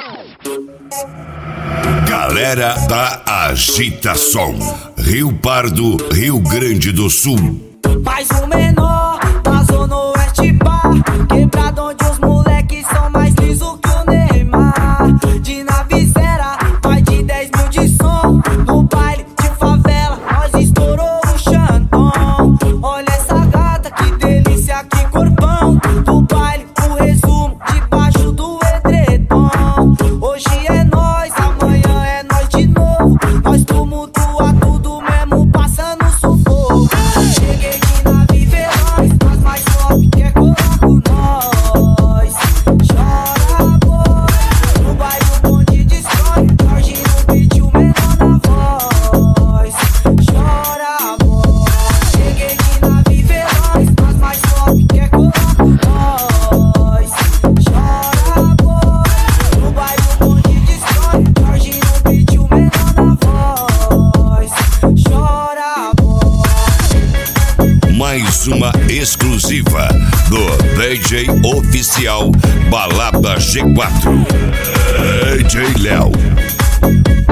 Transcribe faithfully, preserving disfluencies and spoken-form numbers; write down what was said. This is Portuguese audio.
Galera da Agitação, Rio Pardo, Rio Grande do Sul. Mais um menor da Zona Oeste Bar, quebrado onde os moleques são mais liso que o Neymar. De nave zero, mais de dez mil de som. No baile de favela, nós estourou o Xandão. Olha essa gata, que delícia, que corpão. Do baile, o resumo, debaixo do edredom. Hoje é nós, amanhã é nós de novo. Nós tumultua tudo mesmo, passando sufoco. Cheguei de nave veloz, nós mais top que é coloco nós. Chora boy, no baile o bonde destrói. Jorge no beat, o menor na voz. Chora boy, cheguei de nave veloz, nós mais top que é coloco nós. Chora boy, no baile o bonde destrói. Jorge no beat, o menor na voz. Chora boy. Mais uma exclusiva do D J oficial Balada G quatro, D J Léo.